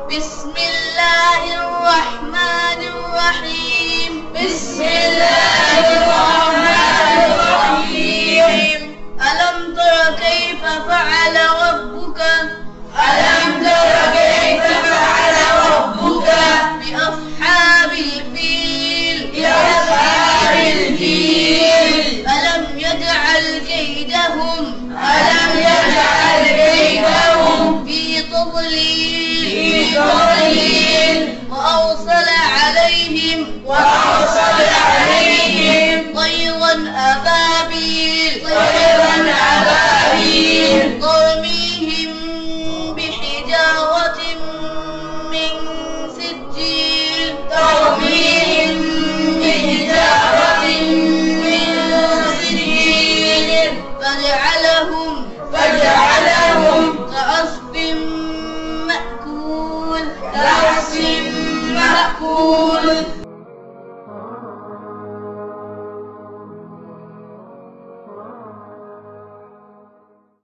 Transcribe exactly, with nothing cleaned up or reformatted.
بسم الله الرحمن الرحيم. بسم الله الرحمن الرحيم. ألم تر كيف فعل ربك ألم تر كيف فعل ربك بأصحاب الفيل بأصحاب الفيل. ألم يجعل كيدهم ألم يجعل كيدهم في تضليل في تضليل. وأرسل عليهم وأرسل عليهم طيرا أبابيل طيرا أبابيل ترميهم بحجارة من سجيل ترميهم بحجارة من سجيل فجعلهم فجعلهم كعصف مأكول كعصف مأكول.